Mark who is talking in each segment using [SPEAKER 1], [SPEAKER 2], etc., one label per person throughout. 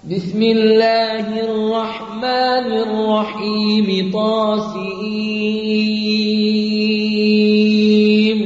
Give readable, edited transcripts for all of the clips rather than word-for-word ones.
[SPEAKER 1] بسم الله الرحمن الرحيم طاسيم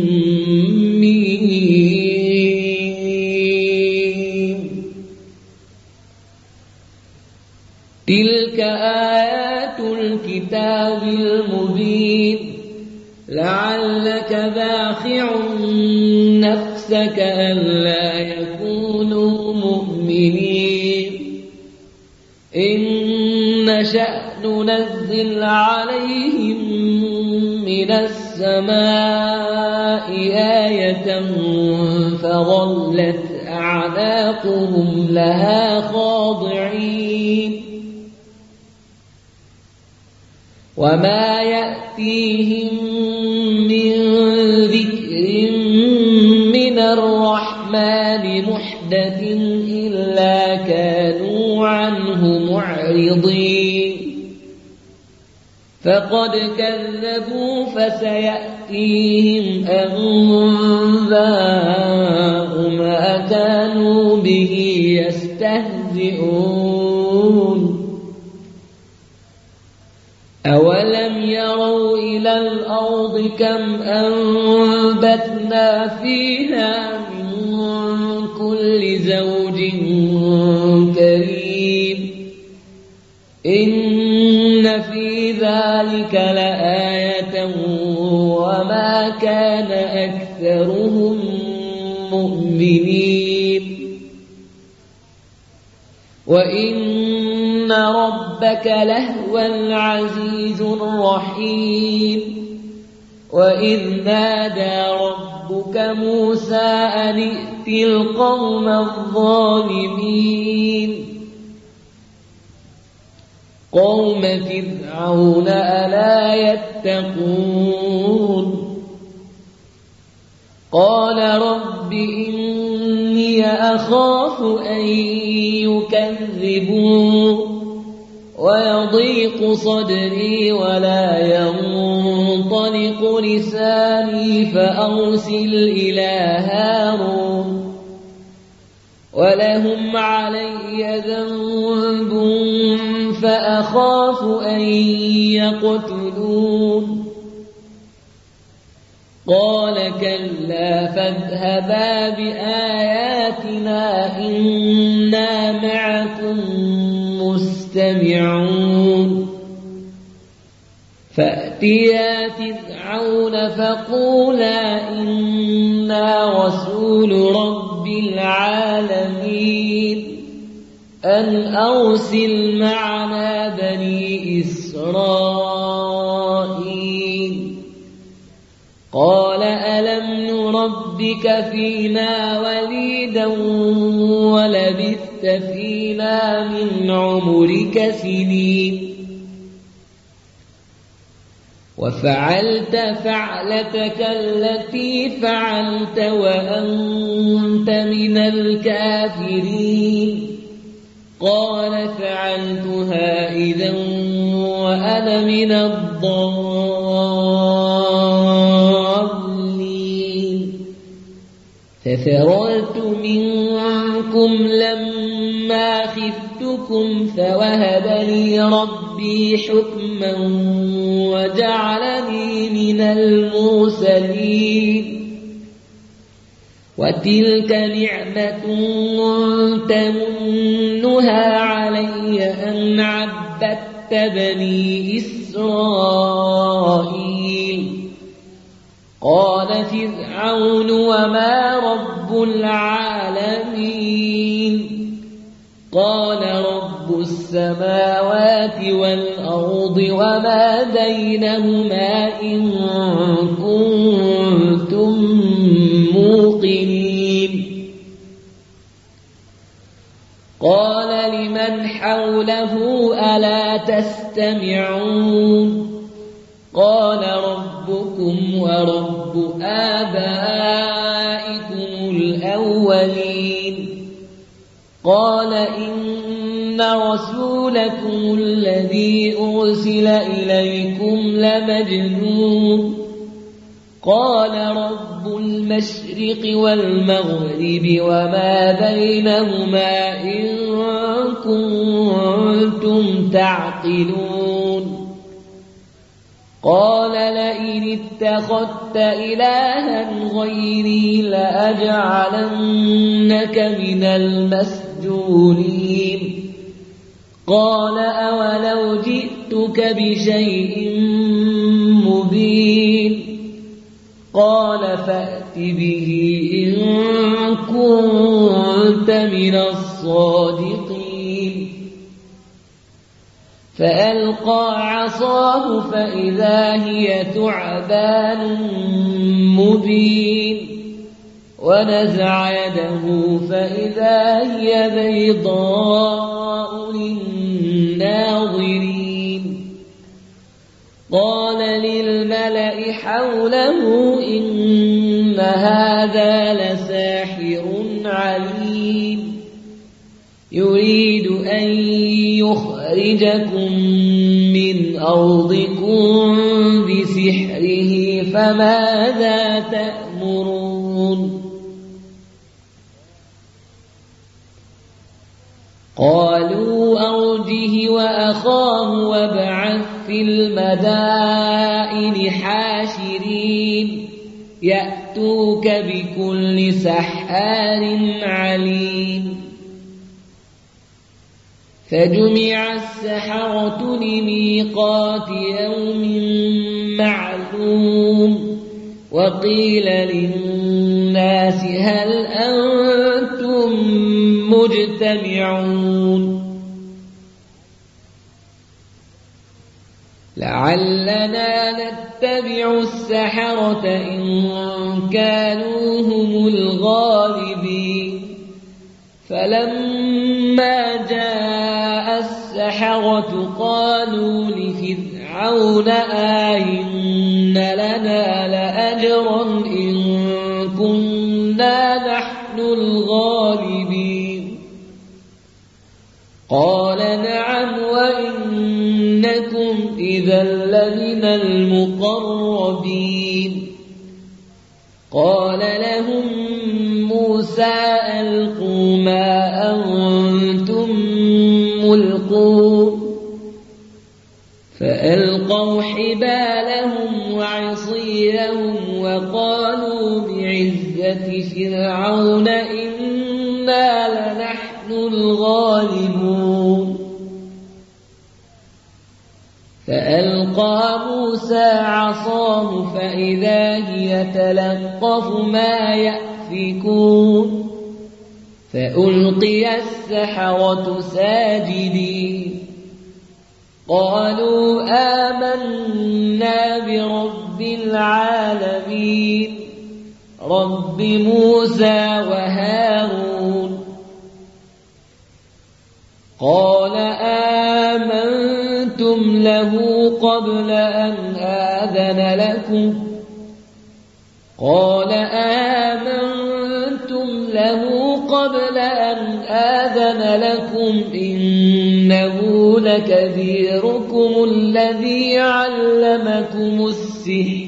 [SPEAKER 1] تلك آيات الكتاب المبين لعلك باخع نفسك ألا يكونوا مؤمنين إن نشأ ننزل عليهم من السماء آية فظلت أعناقهم لها خاضعين وما يأتيهم من ذكر من الرحمن محدث إلا كانوا عنه معرضين فقد كذبوا فسيأتيهم أنباء ما كانوا به يستهزئون أولم يروا إلى الأرض كم أنبتنا فيها من كل زوج كريم إن في ذلك لآية وما كان أكثرهم مؤمنين وإن ربك لهو العزيز الرحيم وإذ نادى ربك موسى أن ائت القوم الظالمين قوم فرعون ألا يتقون قال رب إني أخاف أن يكذبون ويضيق صدري ولا ينطلق لساني فأرسل إلى هارون ولهم علي ذنب فأخاف أن يقتلون قال كلا فاذهبا بآياتنا إنا معكم مستمعون فأتيا فرعون فقولا إنا رسول رب العالمين أن أرسل معنا بني إسرائيل قال ألم نربك فينا وليدا ولبثت فينا من عمرك سنين وفعلت فعلتك التي فعلت وأنت من الكافرين قال فعلتها إذا وأنا من الضالين ففررت منكم لما خفتكم فوهب لي ربي حكما وجعلني من المرسلين وتلك نعمة تمنها علي أن عبدت بني إسرائيل قال فرعون وما رب العالمين قال رب السماوات والأرض وما بينهما إن كنتم موقنين قال لمن حوله ألا تستمعون قال ربكم ورب آبائكم الأولين قال إن رسولكم الذي أرسل إليكم لمجنون قال رب المشرق والمغرب وما بينهما إن كنتم تعقلون قال لئن اتخذت إلها غيري لأجعلنك من المسجونين قال أولو جئتك بشيء مبين قال فأت به إن كنت من الصادقين فألقى عصاه فإذا هي ثعبان مبين ونزع يده فإذا هي بيضاء للناظرين قال للملأ حوله إن هذا لساحر عليم يريد أن يخرجكم من أرضكم بسحره فماذا تأمرون قالوا أرجه وأخاه وابعث في المدائن حاشرين يأتوك بكل سحار عليم فجمع السحرة لميقات يوم معلوم وقيل للناس هل أنتم مجتمعون لعلنا نتبع السحرة إن كانوا هم الغالبين فلما جاء السحرة قالوا لفرعون آئن لنا لأجرا إن كنا نحن الغالبين قال نعم وإنكم إذا لمن المقربين قال لهم موسى ألقوا ما أنتم ملقون فألقوا حبالهم وعصيهم وقالوا بعزة فرعون إنا لنحن الغالبون فألقى موسى عصاه فإذا هي تلقف ما يأفكون فألقي السحرة ساجدين قالوا آمنا برب العالمين رب موسى وهارون قال آمنتم له قبل أن آذن لكم إنه لكبيركم الذي علمكم السحر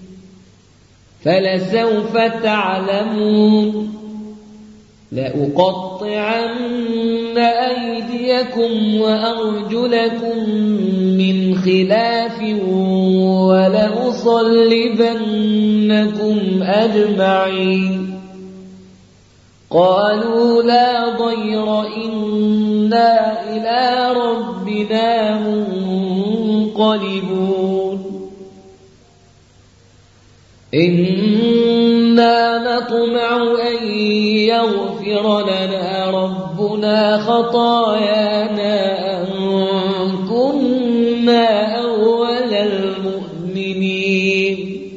[SPEAKER 1] فلسوف تعلمون لأقطعن أيديكم وأرجلكم من خلاف ولأصلبنكم أجمعين قالوا لا ضير إنا إلى ربنا منقلبون إنا نطمع أن يغفر لنا ربنا خطايانا أن كنا أول المؤمنين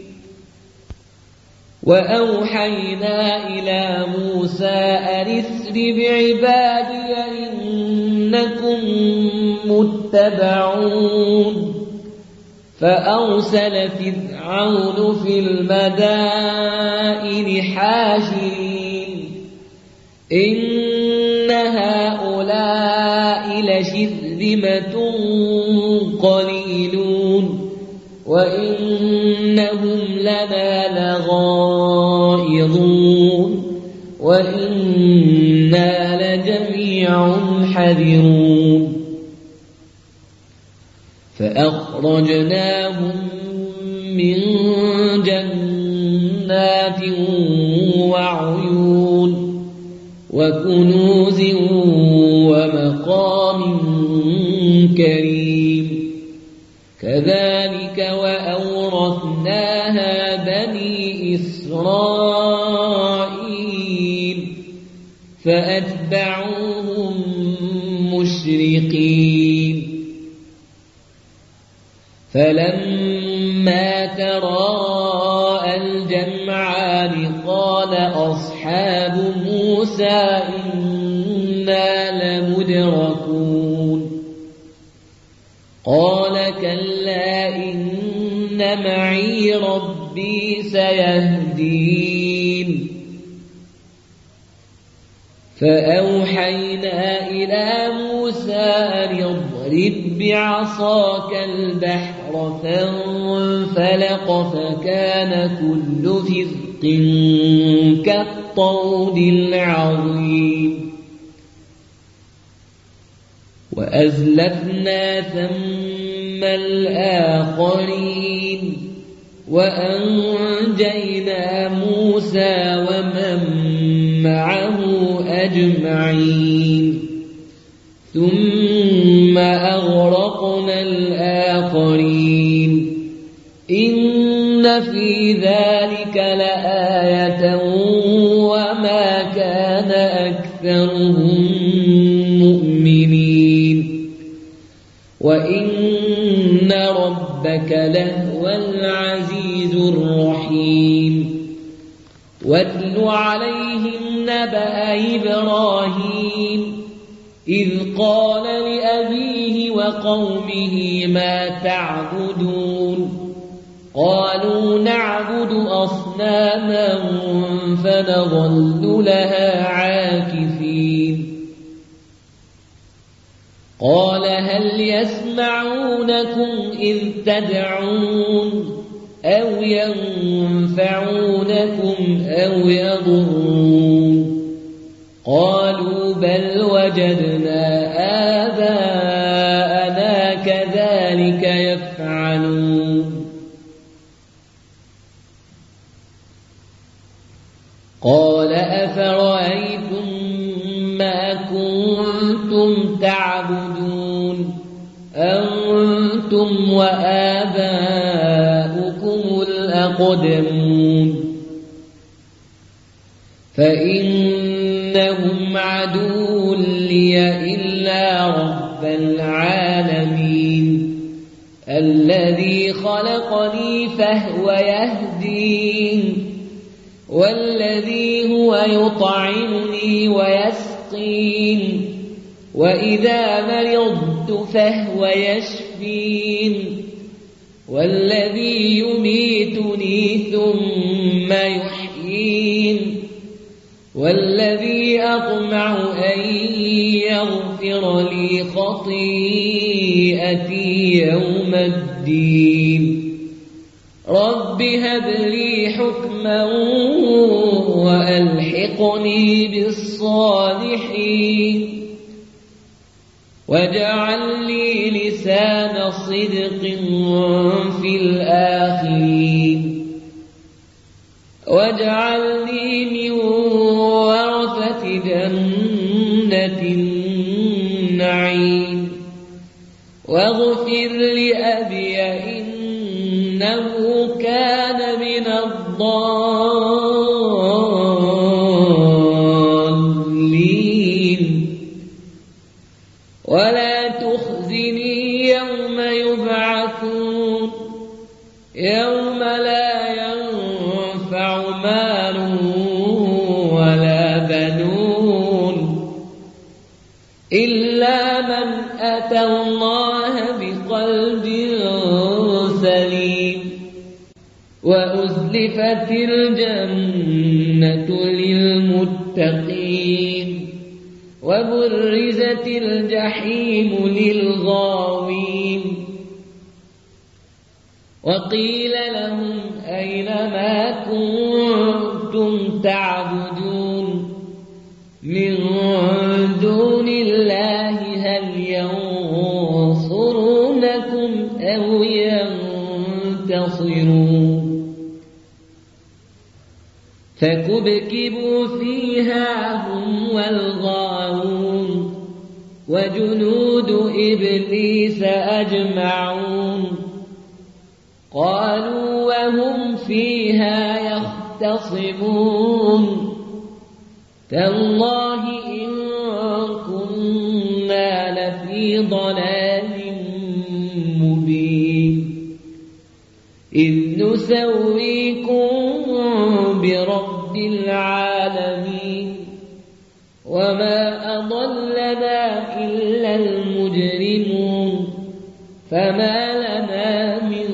[SPEAKER 1] وأوحينا إلى موسى أن اسر بعبادي إنكم متبعون فأرسل فرعون في المدائن حاشرين إن هؤلاء لشرذمة قليلون وإنهم لنا لغائظون وإنا لجميع حذرون فأخرجناهم من جنات وعيون وكنوز ومقام كريم كذلك وأورثناها بني إسرائيل فأتبعوهم مشرقين فلما تراءى الجمعان قال أصحاب موسى إنا لمدركون قال كلا إن معي ربي سيهدين فأوحينا إلى موسى أن اضرب بعصاك البحر فانفلق فكان كل فرق كالطود العظيم وأزلفنا ثم الآخرين وأنجينا موسى ومن معه أجمعين ثم أغرقنا الآخرين إن في ذلك لآية وما كان أكثرهم مؤمنين وإن ربك لهو العزيز الرحيم واتل عليهم نبأ إبراهيم إذ قال لأبيه وقومه ما تعبدون قالوا نعبد أصناما فنظل لها عاكفين قال هل يسمعونكم إذ تدعون أو ينفعونكم أو يضرون قالوا بل وجدنا آباءنا كذلك يفعلون قال أفرأيتم ما كنتم تعبدون أنتم وآباؤكم الأقدمون فإنهم عدو لي إلا رب العالمين الذي خلقني فهو يهدين والذي هو يطعمني ويسقين وإذا مرضت فهو يشفين والذي يميتني ثم يحيين والذي أطمع أن يغفر لي خطيئتي يوم الدين رب هب لي حكما وألحقني بالصالحين واجعل لي لسان صدق في الآخرين واجعلني من ورثة جنة النعيم واغفر لأبي إنه كان من الضالين ولا تخزني يوم يبعثون يوم لا ينفع مال ولا بنون إلا من أتى الله بقلب سليم وأزلفت الجنة للمتقين وبرزت الجحيم للغاوين وقيل لهم أين ما كنتم تعبدون من دون الله هل ينصرونكم أو ينتصرون فكبكبوا فيها هم والغاوون وجنود إبليس أجمعون قالوا وهم فيها يختصمون تالله إن كنا لفي ضلال مبين إذ نسويكم برب العالمين وما أضلنا إلا المجرمون فما لنا من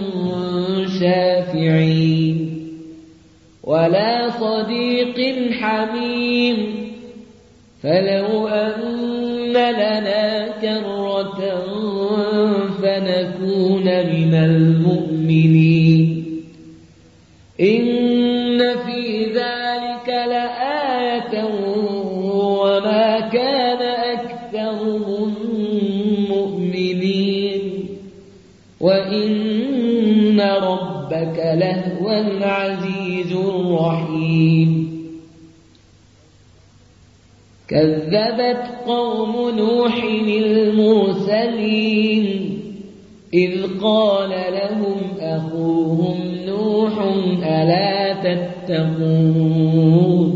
[SPEAKER 1] شافعين ولا صديق حميم فلو أن لنا كرة فنكون من المؤمنين إن في ذلك لآية وما كان أكثرهم مؤمنين وإن ربك لهو العزيز الرحيم كذبت قوم نوح المرسلين إذ قال لهم أخوهم نوح ألا تتقون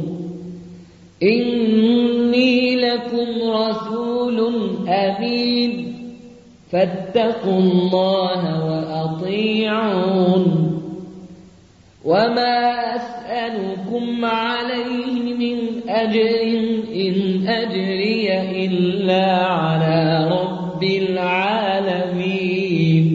[SPEAKER 1] إني لكم رسول أمين فاتقوا الله وأطيعون وما أسألكم عليه من أجر إن أجري إلا على رب العالمين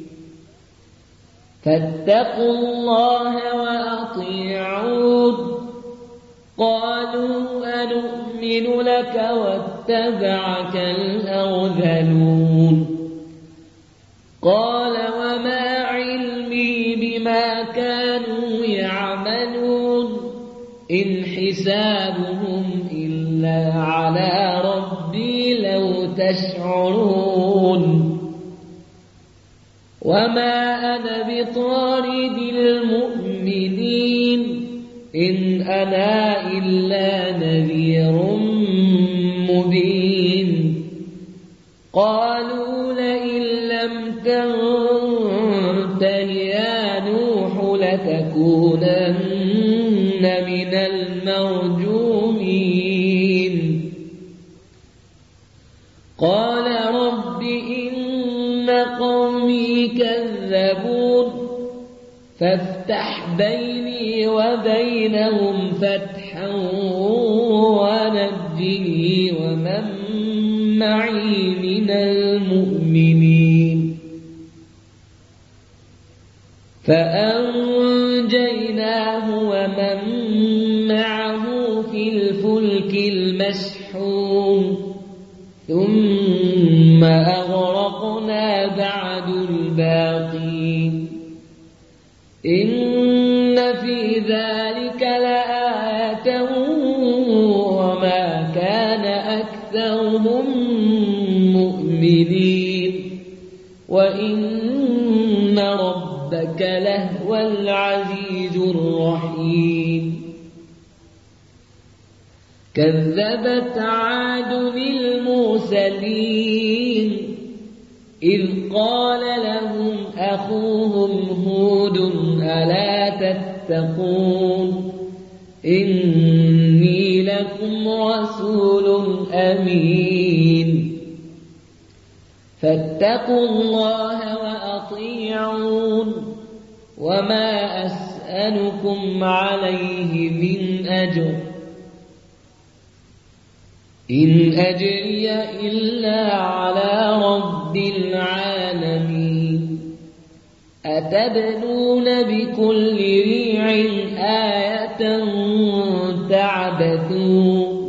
[SPEAKER 1] فاتقوا الله وأطيعون قالوا أنؤمن لك واتبعك الأرذلون قال وما علمي بما كانوا يعملون إن حسابهم إلا على ربي لو تشعرون وما أنا بطارد المؤمنين إن أنا إلا نذير مبين قالوا لئن لم تنته يا نوح لتكونن من المرجومين قال رب إن قومي كذبون فافتح بيني وبينهم فتحا ونجني ومن معي من المؤمنين فأنجيناه ومن معه في الفلك المشحون ثم أغرقنا بعد الباقين إن في ذلك لآية وما كان أكثرهم مؤمنين وإن ربك لهو العزيز الرحيم كذبت عاد المرسلين إذ قال لهم أخوهم هود ألا تتقون إني لكم رسول أمين فاتقوا الله وأطيعون وما أسألكم عليه من أجر إن أجري إلا على رب العالمين أتبنون بكل ريع آية تعبثون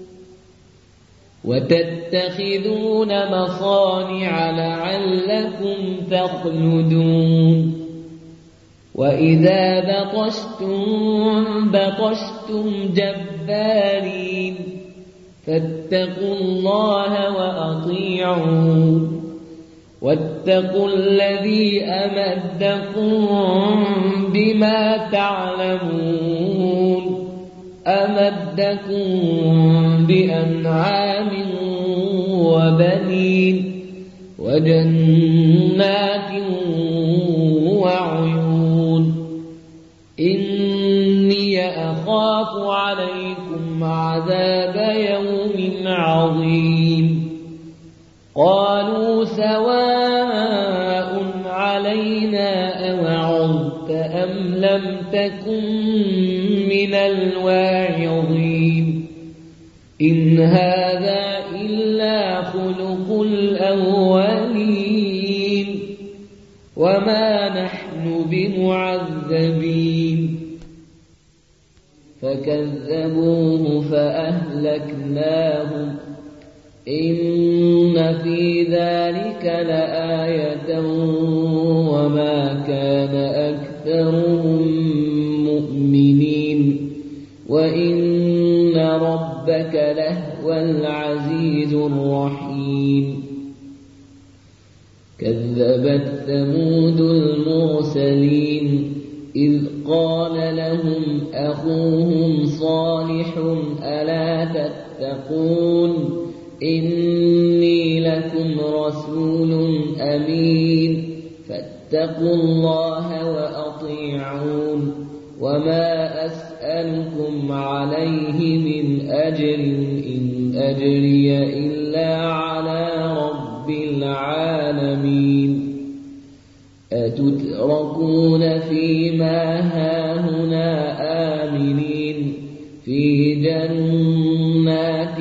[SPEAKER 1] وتتخذون مصانع لعلكم تخلدون وإذا بطشتم بطشتم جبارين فاتقوا الله وأطيعون واتقوا الذي أمدكم بما تعلمون أمدكم بأنعام وبنين وجنات وعيون إني أخاف عليكم عذاب يوم عظيم قالوا سواء علينا أوعظت أم لم تكن من الواعظين إن هذا إلا خلق الأولين وما نحن بمعذبين فكذبوه فأهلكناهم إن في ذلك لآية وما كان أكثرهم مؤمنين وإن ربك لهو العزيز الرحيم كذبت ثمود المرسلين إذ قال لهم أخوهم صالح ألا تتقون إني لكم رسول أمين فاتقوا الله وأطيعون وما أسألكم عليه من أجر إن أجري إلا على رب العالمين أتتركون فيما هاهنا آمنين في جنات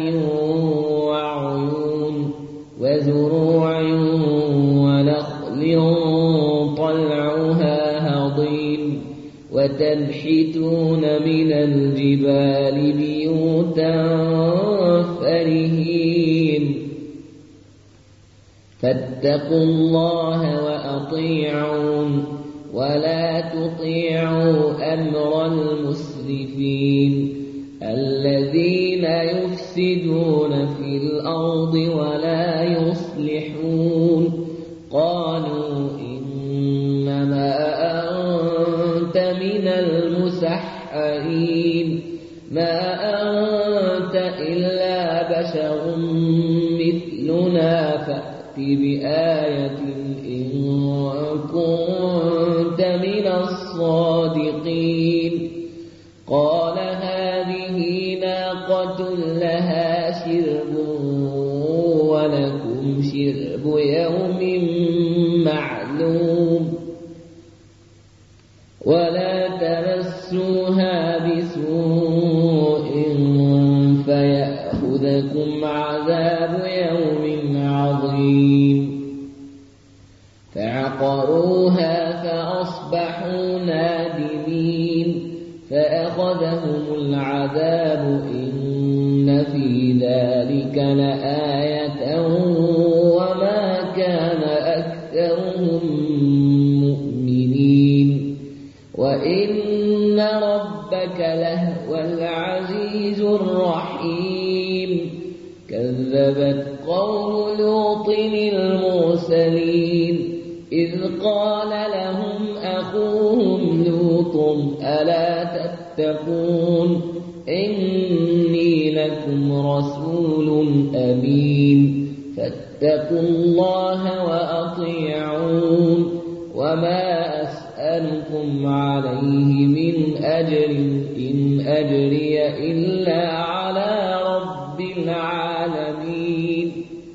[SPEAKER 1] وعيون وزروع ونخل طلعها هضيم وتنحتون من الجبال بيوتا فرهين فاتقوا الله وأطيعون ولا تطيعوا أمر المسرفين الذين يفسدون في الأرض ولا يصلحون قالوا إنما أنت من المسحرين ما أنت إلا بشر مثلنا فأت بآية إن كنت من الصادقين قال هذه ناقة لها شرب ولكم شرب يوم معلوم ولا تمسوها بسوء فيأخذكم عذاب يوم عظيم فعقروها فأصبحوا نادمين فأخذهم العذاب إن في ذلك لآية وما كان أكثرهم مؤمنين وإن ربك لهو العزيز الرحيم كذبت قوم لوط المرسلين إذ قال لهم أخوهم لوط ألا تتقون إني لكم رسول أمين فاتقوا الله وأطيعون وما أسألكم عليه من أجر إن أجري إلا على رب العالمين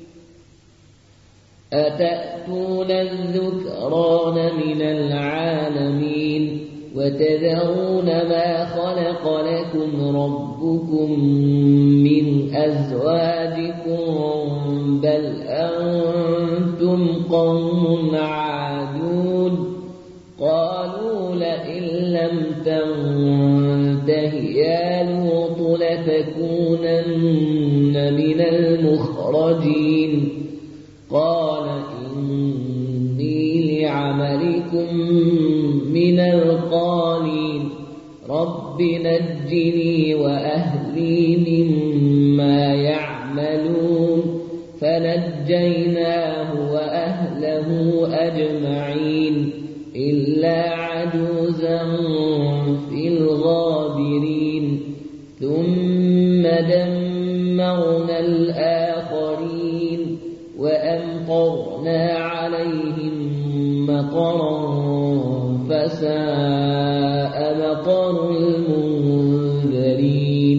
[SPEAKER 1] أتأتون الذكران من العالمين وتذرون ما خلق لكم ربكم من أزواجكم بل أنتم قوم عادون قالوا لئن لم تنته يا لوط لتكونن من المخرجين قال إني لعملكم من القالين رب نجني وأهلي مما يعملون فنجيناه وأهله أجمعين إلا عجوزا في الغابرين ثم دمرنا الآخرين وأمطرنا عليهم مطرا فساء مطر المنذرين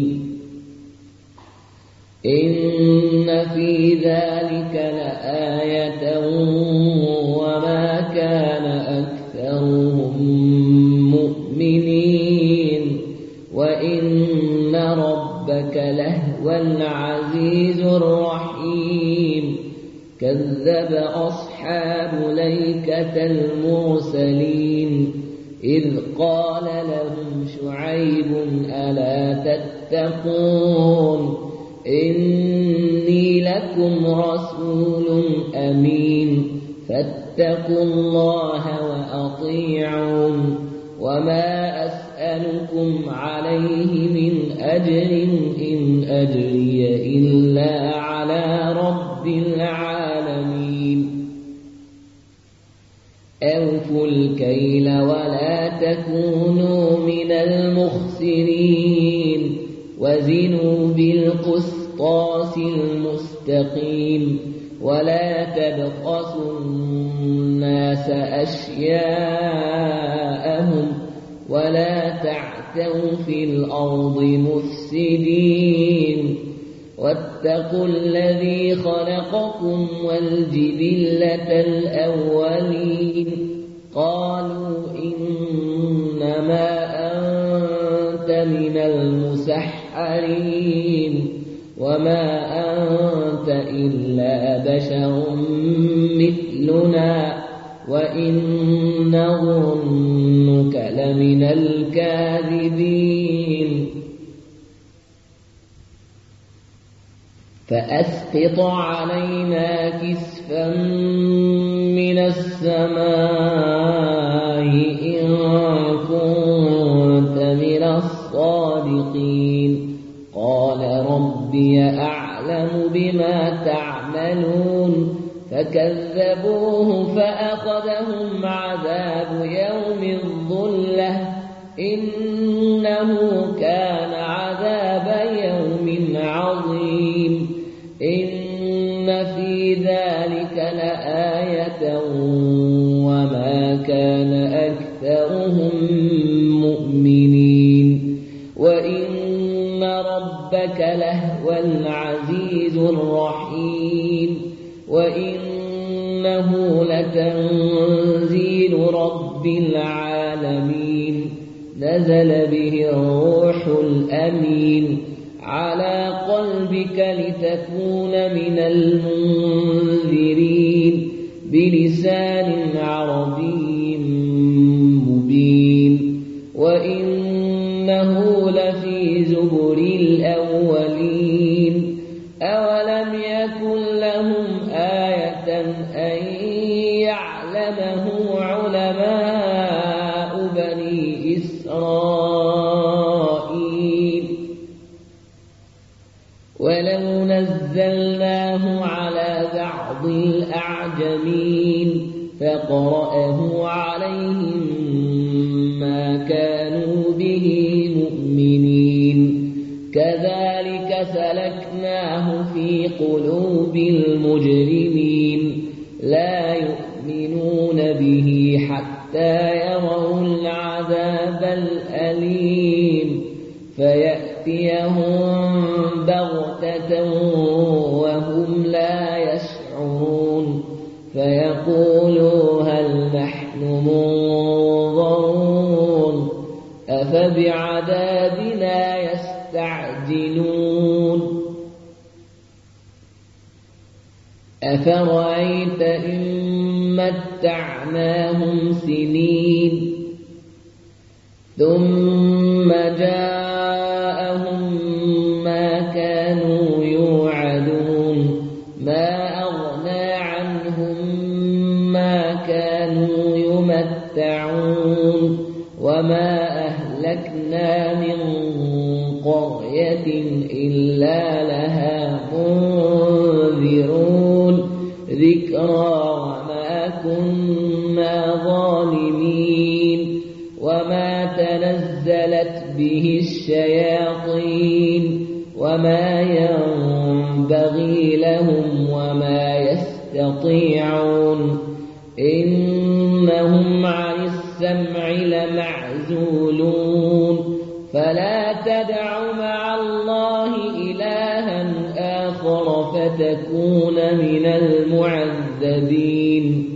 [SPEAKER 1] إن في ذلك لآية وما كان أكثرهم مؤمنين وإن ربك لهو العزيز الرحيم كذب أصحاب الأيكة المرسلين إذ قال لهم شعيب ألا تتقون إني لكم رسول أمين فاتقوا الله وأطيعون وما أسألكم عليه من أجر إن أجري إلا على رب العالمين أوفوا الكيل ولا تكونوا من المخسرين وزنوا بالقسطاس المستقيم ولا تبخسوا الناس أشياءهم ولا تعثوا في الأرض مفسدين واتقوا الذي خلقكم والجبلة الأولين قالوا إنما أنت من المسحرين وما أنت إلا بشر مثلنا وإن نظنك لمن الكاذبين فأسقط علينا كسفا من السماء إن كنت من الصادقين قال ربي أعلم بما تعملون فكذبوه فأخذهم عذاب يوم الظلة إنه كان عذاب يوم عظيم إن في ذلك لآية وما كان أكثرهم مؤمنين وإن ربك لهو العزيز الرحيم وإنه لتنزيل رب العالمين نزل به الروح الأمين على قلبك لتكون من المنذرين بلسان عربي مبين وإنه لفي زبر الأولين أولم يكن لهم آية أن يعلمه علماء بني إسرائيل ولو نزلناه على بعض الأعجمين فقرأه عليهم ما كانوا به مؤمنين كذلك سلكناه في قلوب المجرمين لا يؤمنون به حتى يروا العذاب الأليم فيأتيهم بغتة وهم لا يشعرون فيقولوا هل نحن منظرون أفبعذابنا يستعجلون أفرأيت إن متعناهم سنين ثم جاءهم ما كانوا يوعدون ما أغنى عنهم ما كانوا يمتعون وما أهلكنا من قرية إلا لها منذرون الذكرى وما كنا ظالمين وما تنزلت به الشياطين وما ينبغي لهم وما يستطيعون إنهم عن السمع لمعزولون فلا تدع مع الله إلها آخر فتكون من المعذبين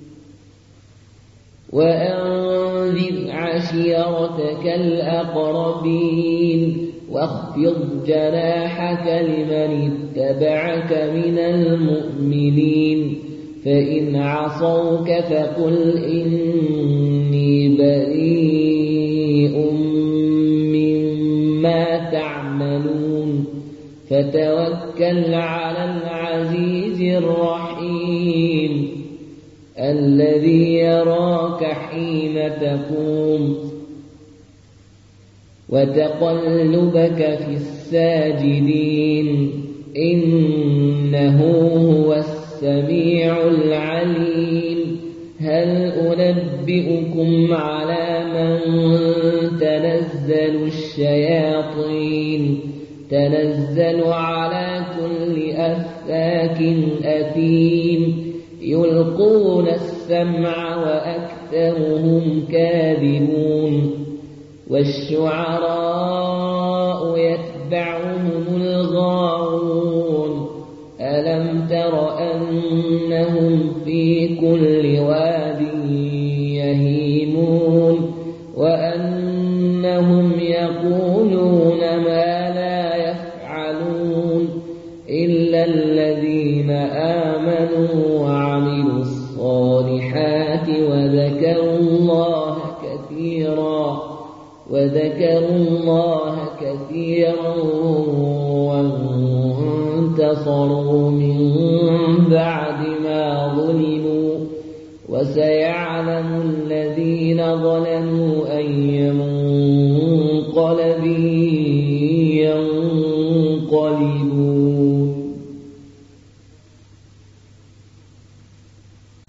[SPEAKER 1] وأنذر عشيرتك الأقربين واخفض جناحك لمن اتبعك من المؤمنين فإن عصوك فقل إني بريء مما تعملون فتوكل على العزيز الرحيم الذي يراك حين تقوم وتقلبك في الساجدين إنه هو السميع العليم هل أنبئكم على من تنزل الشياطين تنزل على كل أفاك أثيم يلقون السمع وأكثرهم كاذبون والشعراء يتبعهم الغاوون ألم تر أنهم في كل واد يهيمون وأنهم يقولون ما لا يفعلون إلا الذين آمنوا وعملوا الصالحات وذكروا الله كثيرا وانتصروا من بعد ما ظلموا وسيعلم الذين ظلموا أي منقلب ينقلبون